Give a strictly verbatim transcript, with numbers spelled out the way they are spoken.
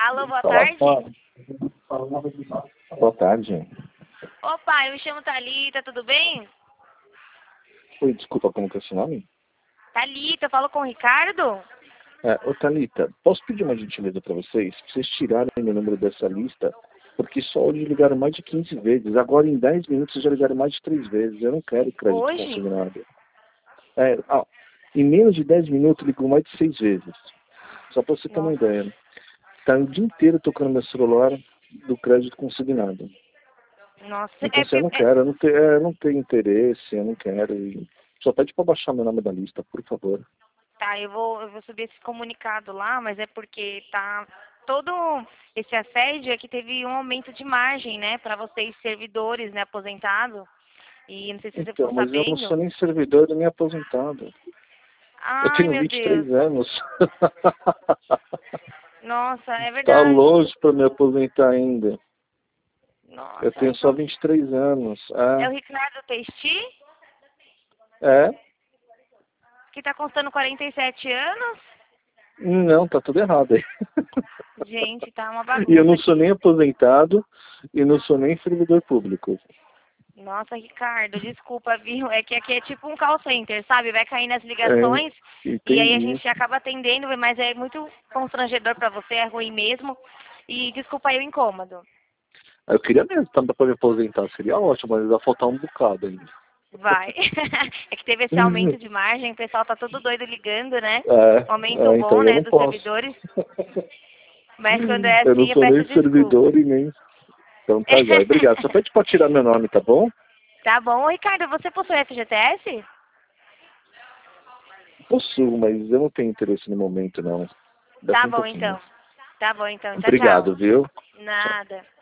Alô, boa Fala, tarde. fala. Boa tarde. Opa, eu me chamo Thalita, tudo bem? Oi, desculpa, como que é o seu nome? Thalita, eu falo com o Ricardo? É, ô Thalita, posso pedir uma gentileza para vocês? Pra vocês tirarem meu número dessa lista, porque só hoje ligaram mais de quinze vezes. Agora, em dez minutos, vocês já ligaram mais de três vezes. Eu não quero crédito Hoje? consignado. É, ah, em menos de dez minutos, ligou mais de seis vezes. Só para você ter uma Nossa, ideia. Tá o dia inteiro tocando meu celular do crédito consignado. nossa, Então, é assim, eu porque... não é- quero, eu não tenho, eu não tenho interesse, eu não quero. E só pede para baixar meu nome da lista, por favor. Tá, eu vou, eu vou subir esse comunicado lá, mas é porque tá... Todo esse assédio é que teve um aumento de margem, né, para vocês servidores, né, aposentados. E não sei se você ficou Então, mas eu não sabendo. sou nem servidor nem aposentado. Eu Ai, tenho meu vinte e três Deus. anos. Nossa, é Tá verdade. longe para me aposentar ainda. Eu Nossa, tenho só então... vinte e três anos. É o Ricardo Testi, É? É? que tá constando quarenta e sete anos. Não, tá tudo errado aí. Gente, tá uma E eu bagunça não sou aqui. nem aposentado e não sou nem servidor público. Nossa, Ricardo, desculpa, viu? É que aqui é tipo um call center, sabe? Vai cair nas É, ligações e aí a entendi. gente acaba atendendo, mas é muito constrangedor pra você, é ruim mesmo. E desculpa aí o incômodo. Eu queria mesmo também para me aposentar, seria ótimo, mas vai faltar um bocado ainda. Vai. É que teve esse aumento de margem, o pessoal tá todo doido ligando, né? É, Um aumento é, bom, então eu né, não dos posso. servidores. Mas quando é Eu não assim, eu sou peço nem desculpa. servidor e nem. Então tá já. Obrigado. Só pede para tirar meu nome, tá bom? Tá bom. Ô, Ricardo, você possui F G T S? Possuo, mas eu não tenho interesse no momento, não. Daqui Tá um bom, pouquinho. então. Tá bom, então. Tchau, tchau. Obrigado, viu? Tchau. Nada.